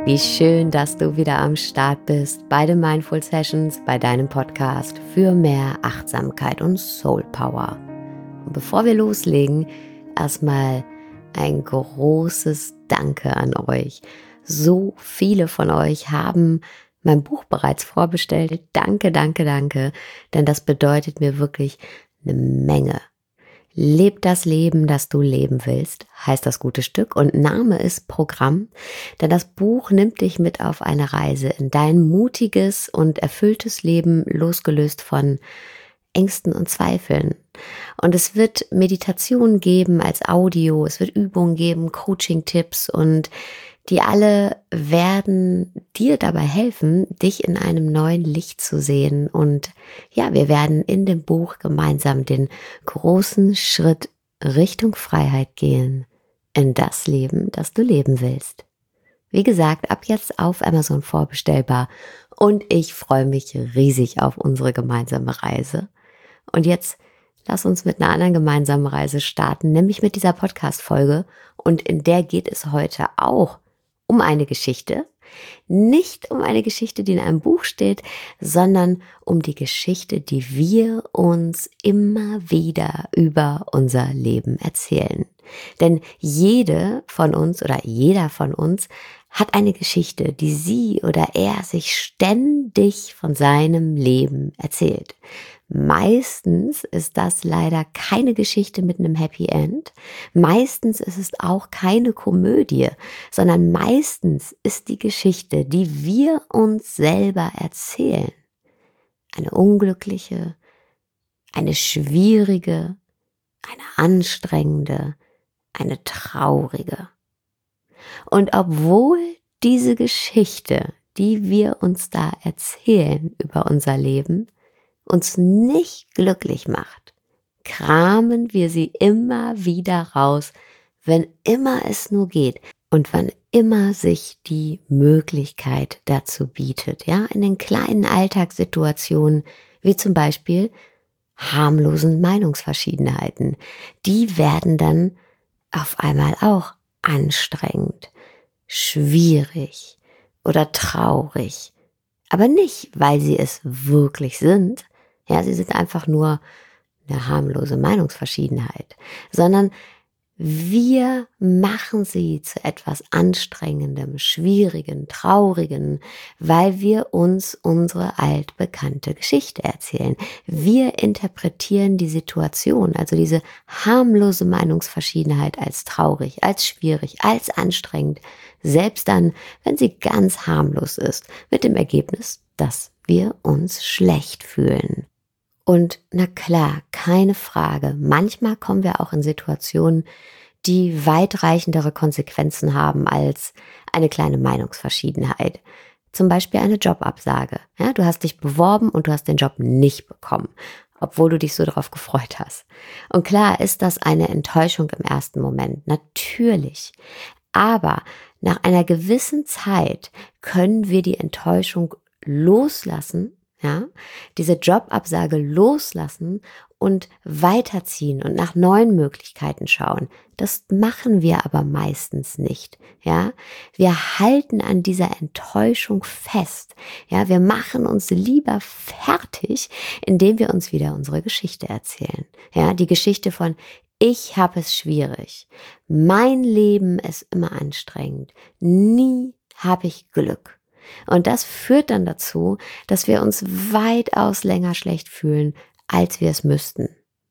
Wie schön, dass du wieder am Start bist bei den Mindful Sessions, bei deinem Podcast für mehr Achtsamkeit und Soul Power. Und bevor wir loslegen, erstmal ein großes Danke an euch. So viele von euch haben mein Buch bereits vorbestellt. Danke, danke, danke, denn das bedeutet mir wirklich eine Menge. Leb das Leben, das du leben willst, heißt das gute Stück, und Name ist Programm, denn das Buch nimmt dich mit auf eine Reise in dein mutiges und erfülltes Leben, losgelöst von Ängsten und Zweifeln. Und es wird Meditation geben als Audio, es wird Übungen geben, Coaching-Tipps, und die alle werden dir dabei helfen, dich in einem neuen Licht zu sehen. Und ja, wir werden in dem Buch gemeinsam den großen Schritt Richtung Freiheit gehen, in das Leben, das du leben willst. Wie gesagt, ab jetzt auf Amazon vorbestellbar, und ich freue mich riesig auf unsere gemeinsame Reise. Und jetzt lass uns mit einer anderen gemeinsamen Reise starten, nämlich mit dieser Podcast-Folge, und in der geht es heute auch um eine Geschichte, nicht um eine Geschichte, die in einem Buch steht, sondern um die Geschichte, die wir uns immer wieder über unser Leben erzählen. Denn jede von uns oder jeder von uns hat eine Geschichte, die sie oder er sich ständig von seinem Leben erzählt. Meistens ist das leider keine Geschichte mit einem Happy End. Meistens ist es auch keine Komödie, sondern meistens ist die Geschichte, die wir uns selber erzählen, eine unglückliche, eine schwierige, eine anstrengende, eine traurige. Und obwohl diese Geschichte, die wir uns da erzählen über unser Leben, uns nicht glücklich macht, kramen wir sie immer wieder raus, wenn immer es nur geht und wann immer sich die Möglichkeit dazu bietet, ja, in den kleinen Alltagssituationen, wie zum Beispiel harmlosen Meinungsverschiedenheiten, die werden dann auf einmal auch anstrengend, schwierig oder traurig, aber nicht, weil sie es wirklich sind. Ja, sie sind einfach nur eine harmlose Meinungsverschiedenheit, sondern wir machen sie zu etwas Anstrengendem, Schwierigen, Traurigen, weil wir uns unsere altbekannte Geschichte erzählen. Wir interpretieren die Situation, also diese harmlose Meinungsverschiedenheit, als traurig, als schwierig, als anstrengend, selbst dann, wenn sie ganz harmlos ist, mit dem Ergebnis, dass wir uns schlecht fühlen. Und na klar, keine Frage, manchmal kommen wir auch in Situationen, die weitreichendere Konsequenzen haben als eine kleine Meinungsverschiedenheit. Zum Beispiel eine Jobabsage. Ja, du hast dich beworben und du hast den Job nicht bekommen, obwohl du dich so darauf gefreut hast. Und klar ist das eine Enttäuschung im ersten Moment, natürlich. Aber nach einer gewissen Zeit können wir die Enttäuschung loslassen, ja, diese Jobabsage loslassen und weiterziehen und nach neuen Möglichkeiten schauen. Das machen wir aber meistens nicht, ja. Wir halten an dieser Enttäuschung fest, ja. Wir machen uns lieber fertig, indem wir uns wieder unsere Geschichte erzählen, ja. Die Geschichte von: Ich habe es schwierig, mein Leben ist immer anstrengend, nie habe ich Glück. Und das führt dann dazu, dass wir uns weitaus länger schlecht fühlen, als wir es müssten.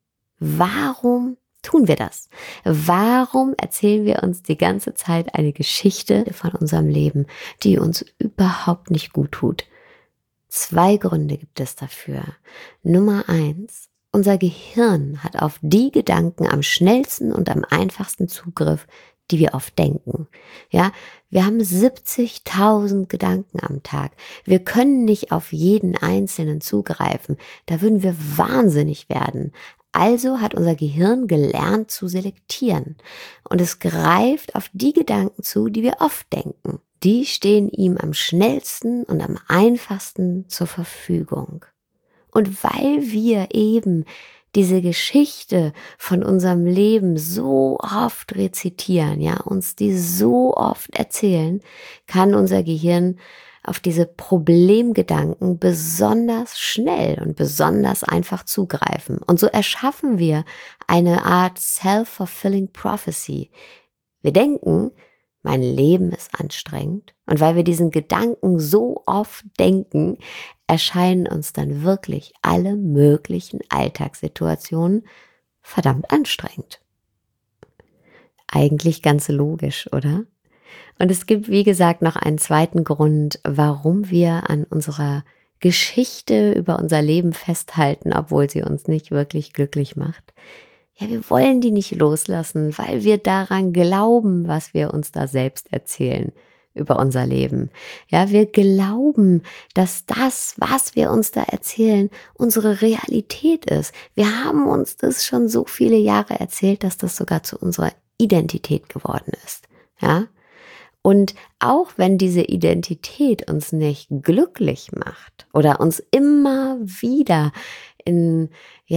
Warum tun wir das? Warum erzählen wir uns die ganze Zeit eine Geschichte von unserem Leben, die uns überhaupt nicht gut tut? 2 Gründe gibt es dafür. Nummer 1. Unser Gehirn hat auf die Gedanken am schnellsten und am einfachsten Zugriff, die wir oft denken. Ja, wir haben 70.000 Gedanken am Tag. Wir können nicht auf jeden einzelnen zugreifen. Da würden wir wahnsinnig werden. Also hat unser Gehirn gelernt zu selektieren. Und es greift auf die Gedanken zu, die wir oft denken. Die stehen ihm am schnellsten und am einfachsten zur Verfügung. Und weil wir eben diese Geschichte von unserem Leben so oft rezitieren, ja, uns die so oft erzählen, kann unser Gehirn auf diese Problemgedanken besonders schnell und besonders einfach zugreifen. Und so erschaffen wir eine Art self-fulfilling prophecy. Wir denken, mein Leben ist anstrengend. Und weil wir diesen Gedanken so oft denken, erscheinen uns dann wirklich alle möglichen Alltagssituationen verdammt anstrengend. Eigentlich ganz logisch, oder? Und es gibt, wie gesagt, noch einen zweiten Grund, warum wir an unserer Geschichte über unser Leben festhalten, obwohl sie uns nicht wirklich glücklich macht. Ja, wir wollen die nicht loslassen, weil wir daran glauben, was wir uns da selbst erzählen über unser Leben. Ja, wir glauben, dass das, was wir uns da erzählen, unsere Realität ist. Wir haben uns das schon so viele Jahre erzählt, dass das sogar zu unserer Identität geworden ist. Ja, und auch wenn diese Identität uns nicht glücklich macht oder uns immer wieder in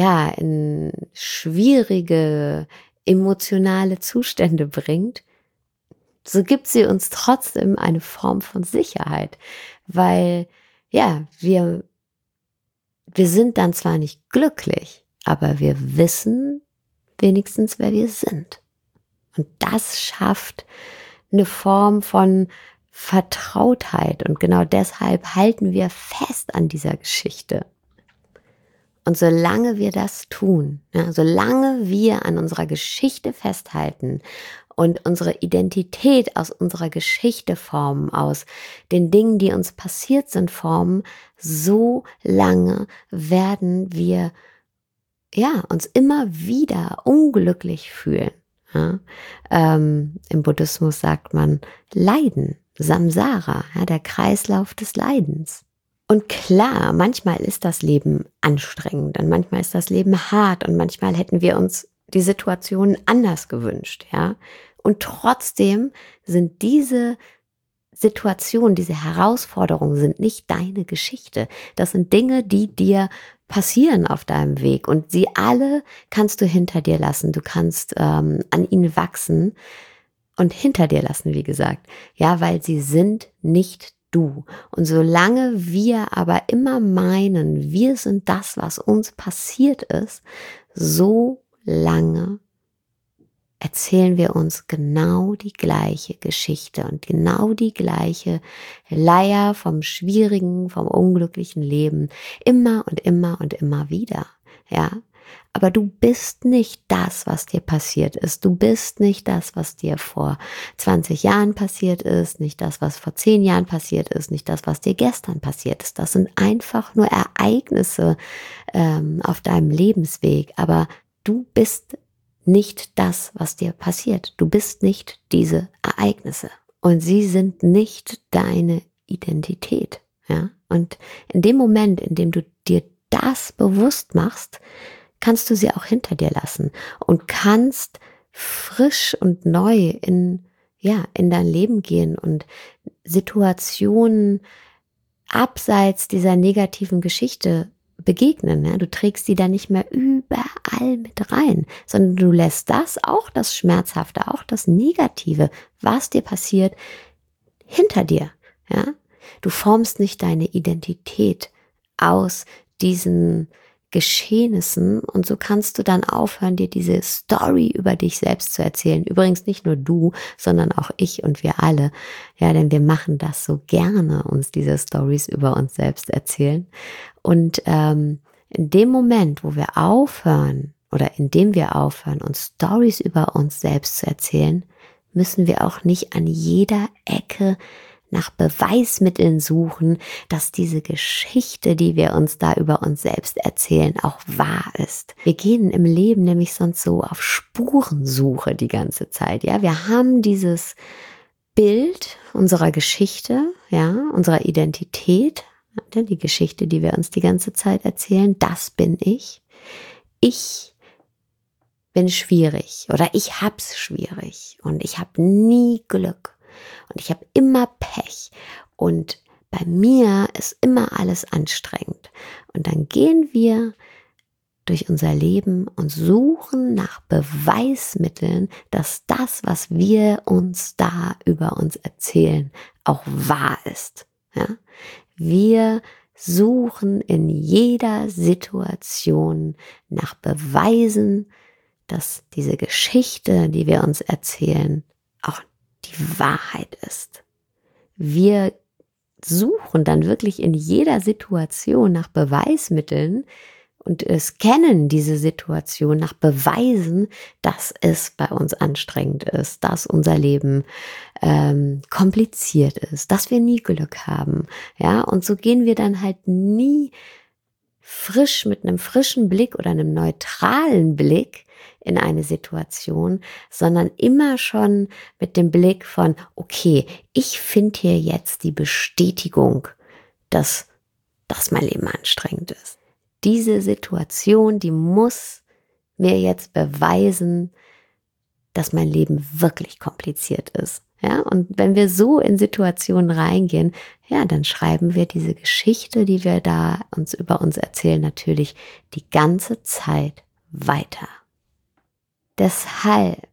schwierige emotionale Zustände bringt, so gibt sie uns trotzdem eine Form von Sicherheit, weil wir sind dann zwar nicht glücklich, aber wir wissen wenigstens, wer wir sind. Und das schafft eine Form von Vertrautheit und genau deshalb halten wir fest an dieser Geschichte. Und solange wir das tun, ja, solange wir an unserer Geschichte festhalten und unsere Identität aus unserer Geschichte formen, aus den Dingen, die uns passiert sind, formen, so lange werden wir uns immer wieder unglücklich fühlen. Ja, im Buddhismus sagt man Leiden, Samsara, der Kreislauf des Leidens. Und klar, manchmal ist das Leben anstrengend und manchmal ist das Leben hart und manchmal hätten wir uns die Situation anders gewünscht, ja. Und trotzdem sind diese Situationen, diese Herausforderungen sind nicht deine Geschichte. Das sind Dinge, die dir passieren auf deinem Weg und sie alle kannst du hinter dir lassen. Du kannst an ihnen wachsen und hinter dir lassen, wie gesagt. Ja, weil sie sind nicht du. Und solange wir aber immer meinen, wir sind das, was uns passiert ist, so lange erzählen wir uns genau die gleiche Geschichte und genau die gleiche Leier vom schwierigen, vom unglücklichen Leben immer und immer und immer wieder, ja. Aber du bist nicht das, was dir passiert ist. Du bist nicht das, was dir vor 20 Jahren passiert ist, nicht das, was vor 10 Jahren passiert ist, nicht das, was dir gestern passiert ist. Das sind einfach nur Ereignisse auf deinem Lebensweg. Aber du bist nicht das, was dir passiert. Du bist nicht diese Ereignisse. Und sie sind nicht deine Identität. Ja? Und in dem Moment, in dem du dir das bewusst machst, kannst du sie auch hinter dir lassen und kannst frisch und neu in dein Leben gehen und Situationen abseits dieser negativen Geschichte begegnen. Ja? Du trägst sie dann nicht mehr überall mit rein, sondern du lässt auch das Schmerzhafte, auch das Negative, was dir passiert, hinter dir. Ja? Du formst nicht deine Identität aus diesen Geschehnissen und so kannst du dann aufhören, dir diese Story über dich selbst zu erzählen. Übrigens nicht nur du, sondern auch ich und wir alle. Ja, denn wir machen das so gerne, uns diese Stories über uns selbst erzählen. Und in dem Moment, wo wir aufhören oder indem wir aufhören, uns Stories über uns selbst zu erzählen, müssen wir auch nicht an jeder Ecke nach Beweismitteln suchen, dass diese Geschichte, die wir uns da über uns selbst erzählen, auch wahr ist. Wir gehen im Leben nämlich sonst so auf Spurensuche die ganze Zeit. Ja, wir haben dieses Bild unserer Geschichte, ja, unserer Identität, die Geschichte, die wir uns die ganze Zeit erzählen, das bin ich. Ich bin schwierig oder ich hab's schwierig und ich habe nie Glück. Und ich habe immer Pech und bei mir ist immer alles anstrengend. Und dann gehen wir durch unser Leben und suchen nach Beweismitteln, dass das, was wir uns da über uns erzählen, auch wahr ist. Ja? Wir suchen in jeder Situation nach Beweisen, dass diese Geschichte, die wir uns erzählen, auch die Wahrheit ist. Wir suchen dann wirklich in jeder Situation nach Beweismitteln und scannen diese Situation nach Beweisen, dass es bei uns anstrengend ist, dass unser Leben kompliziert ist, dass wir nie Glück haben. Ja, und so gehen wir dann halt nie frisch mit einem frischen Blick oder einem neutralen Blick in eine Situation, sondern immer schon mit dem Blick von, okay, ich finde hier jetzt die Bestätigung, dass mein Leben anstrengend ist. Diese Situation, die muss mir jetzt beweisen, dass mein Leben wirklich kompliziert ist. Ja, und wenn wir so in Situationen reingehen, ja, dann schreiben wir diese Geschichte, die wir da uns über uns erzählen, natürlich die ganze Zeit weiter. Deshalb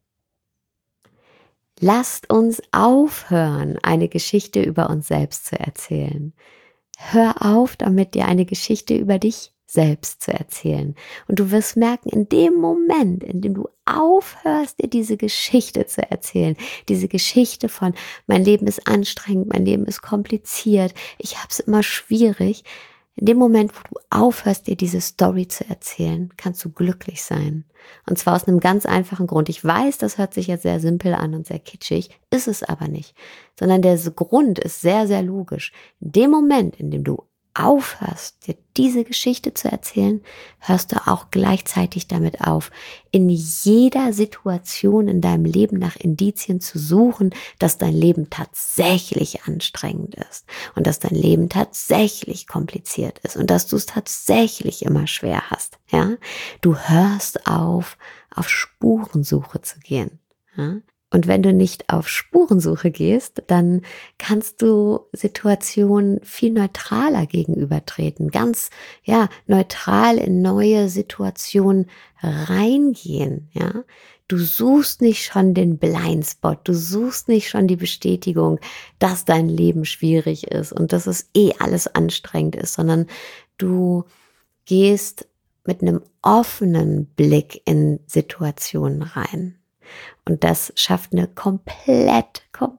lasst uns aufhören, eine Geschichte über uns selbst zu erzählen. Hör auf, damit dir eine Geschichte über dich selbst zu erzählen. Und du wirst merken, in dem Moment, in dem du aufhörst, dir diese Geschichte zu erzählen, diese Geschichte von, mein Leben ist anstrengend, mein Leben ist kompliziert, ich habe es immer schwierig, in dem Moment, wo du aufhörst, dir diese Story zu erzählen, kannst du glücklich sein. Und zwar aus einem ganz einfachen Grund. Ich weiß, das hört sich jetzt sehr simpel an und sehr kitschig, ist es aber nicht. Sondern der Grund ist sehr, sehr logisch. In dem Moment, in dem du aufhörst, dir diese Geschichte zu erzählen, hörst du auch gleichzeitig damit auf, in jeder Situation in deinem Leben nach Indizien zu suchen, dass dein Leben tatsächlich anstrengend ist und dass dein Leben tatsächlich kompliziert ist und dass du es tatsächlich immer schwer hast. Ja? Du hörst auf Spurensuche zu gehen. Ja? Und wenn du nicht auf Spurensuche gehst, dann kannst du Situationen viel neutraler gegenübertreten, ganz neutral in neue Situationen reingehen. Ja, du suchst nicht schon den Blindspot, du suchst nicht schon die Bestätigung, dass dein Leben schwierig ist und dass es alles anstrengend ist, sondern du gehst mit einem offenen Blick in Situationen rein. Und das schafft eine komplett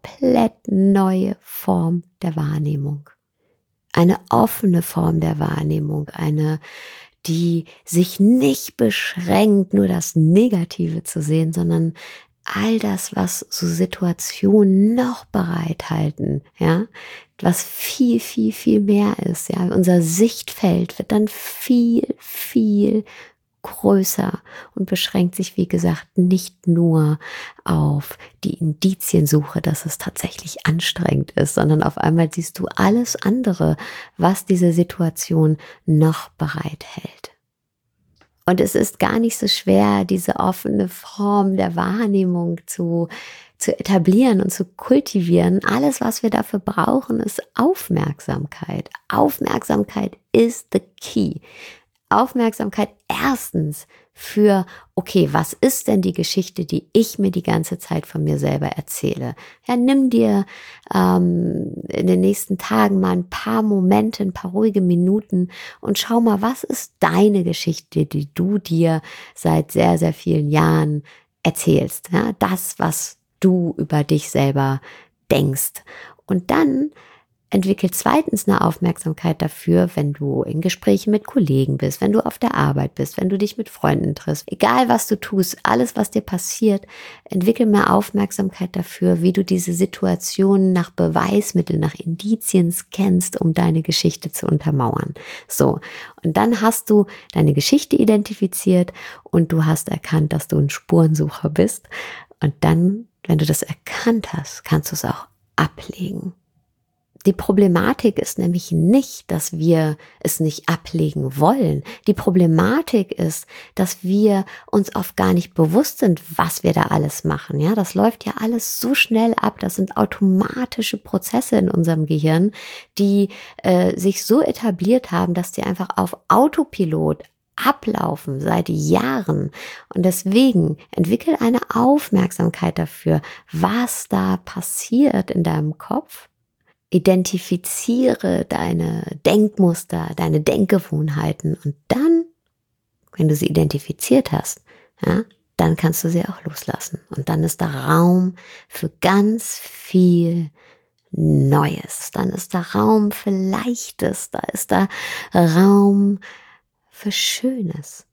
neue Form der Wahrnehmung. Eine offene Form der Wahrnehmung, eine, die sich nicht beschränkt, nur das Negative zu sehen, sondern all das, was so Situationen noch bereithalten, ja, was viel mehr ist, ja, unser Sichtfeld wird dann viel größer und beschränkt sich, wie gesagt, nicht nur auf die Indiziensuche, dass es tatsächlich anstrengend ist, sondern auf einmal siehst du alles andere, was diese Situation noch bereithält. Und es ist gar nicht so schwer, diese offene Form der Wahrnehmung zu etablieren und zu kultivieren. Alles, was wir dafür brauchen, ist Aufmerksamkeit. Aufmerksamkeit is the key. Aufmerksamkeit erstens für, okay, was ist denn die Geschichte, die ich mir die ganze Zeit von mir selber erzähle? Ja, nimm dir in den nächsten Tagen mal ein paar Momente, ein paar ruhige Minuten und schau mal, was ist deine Geschichte, die du dir seit sehr, sehr vielen Jahren erzählst? Ja, das, was du über dich selber denkst. Und dann entwickelt zweitens eine Aufmerksamkeit dafür, wenn du in Gesprächen mit Kollegen bist, wenn du auf der Arbeit bist, wenn du dich mit Freunden triffst. Egal, was du tust, alles, was dir passiert, entwickel mehr Aufmerksamkeit dafür, wie du diese Situationen nach Beweismitteln, nach Indizien scannst, um deine Geschichte zu untermauern. So, und dann hast du deine Geschichte identifiziert und du hast erkannt, dass du ein Spurensucher bist. Und dann, wenn du das erkannt hast, kannst du es auch ablegen. Die Problematik ist nämlich nicht, dass wir es nicht ablegen wollen. Die Problematik ist, dass wir uns oft gar nicht bewusst sind, was wir da alles machen. Ja, das läuft ja alles so schnell ab. Das sind automatische Prozesse in unserem Gehirn, die sich so etabliert haben, dass die einfach auf Autopilot ablaufen seit Jahren. Und deswegen entwickel eine Aufmerksamkeit dafür, was da passiert in deinem Kopf. Identifiziere deine Denkmuster, deine Denkgewohnheiten und dann, wenn du sie identifiziert hast, ja, dann kannst du sie auch loslassen. Und dann ist da Raum für ganz viel Neues. Dann ist da Raum für Leichtes. Da ist da Raum für Schönes.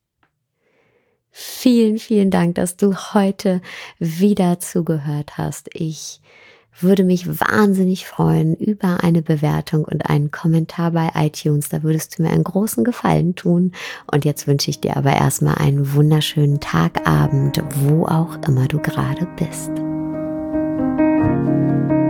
Vielen, vielen Dank, dass du heute wieder zugehört hast. Ich würde mich wahnsinnig freuen über eine Bewertung und einen Kommentar bei iTunes. Da würdest du mir einen großen Gefallen tun. Und jetzt wünsche ich dir aber erstmal einen wunderschönen Tag, Abend, wo auch immer du gerade bist.